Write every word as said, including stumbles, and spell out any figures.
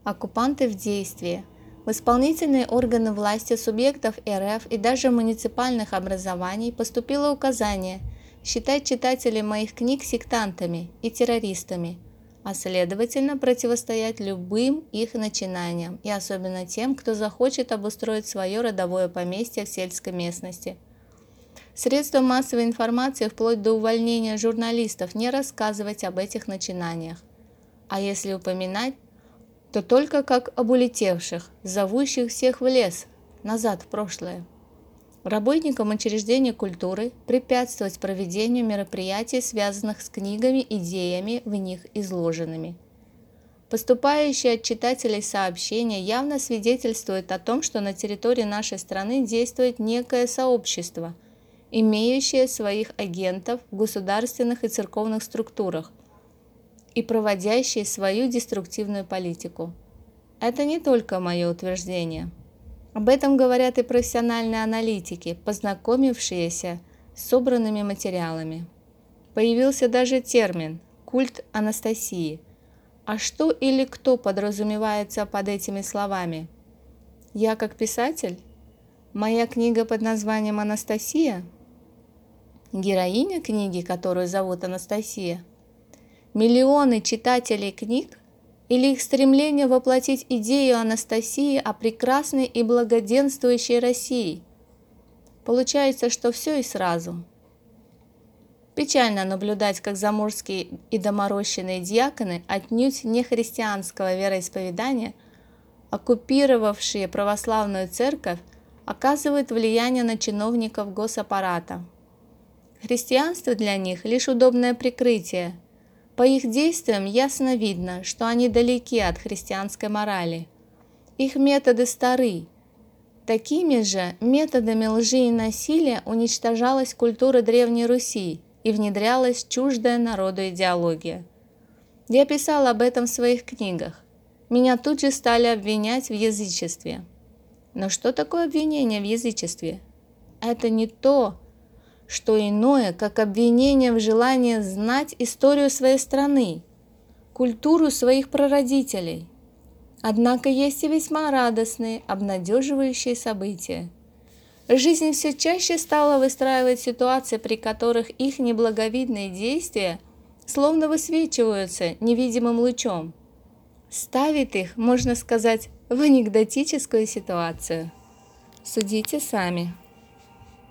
Оккупанты в действии. В исполнительные органы власти субъектов эр эф и даже муниципальных образований поступило указание считать читателей моих книг сектантами и террористами, а следовательно противостоять любым их начинаниям и особенно тем, кто захочет обустроить свое родовое поместье в сельской местности. Средства массовой информации вплоть до увольнения журналистов не рассказывать об этих начинаниях, а если упоминать, то только как об улетевших, зовущих всех в лес, назад в прошлое. Работникам учреждений культуры препятствовать проведению мероприятий, связанных с книгами, идеями в них изложенными. Поступающие от читателей сообщения явно свидетельствуют о том, что на территории нашей страны действует некое сообщество, имеющее своих агентов в государственных и церковных структурах и проводящее свою деструктивную политику. Это не только мое утверждение. Об этом говорят и профессиональные аналитики, познакомившиеся с собранными материалами. Появился даже термин «культ Анастасии». А что или кто подразумевается под этими словами? Я как писатель? Моя книга под названием «Анастасия»? Героиня книги, которую зовут Анастасия? Миллионы читателей книг? Или их стремление воплотить идею Анастасии о прекрасной и благоденствующей России? Получается, что все и сразу. Печально наблюдать, как заморские и доморощенные диаконы, отнюдь не христианского вероисповедания, оккупировавшие православную церковь, оказывают влияние на чиновников госаппарата. Христианство для них лишь удобное прикрытие. По их действиям ясно видно, что они далеки от христианской морали. Их методы стары. Такими же методами лжи и насилия уничтожалась культура Древней Руси и внедрялась чуждая народу идеология. Я писал об этом в своих книгах. Меня тут же стали обвинять в язычестве. Но что такое обвинение в язычестве? Это не то, что иное, как обвинение в желании знать историю своей страны, культуру своих прародителей. Однако есть и весьма радостные, обнадеживающие события. Жизнь все чаще стала выстраивать ситуации, при которых их неблаговидные действия словно высвечиваются невидимым лучом. Ставит их, можно сказать, в анекдотическую ситуацию. Судите сами.